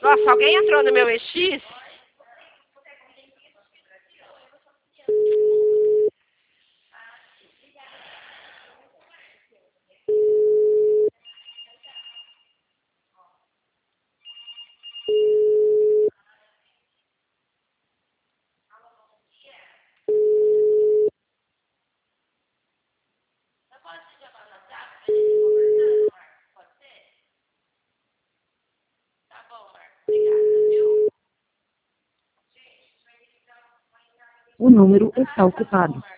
Nossa, alguém entrou no meu EX? O número está ocupado.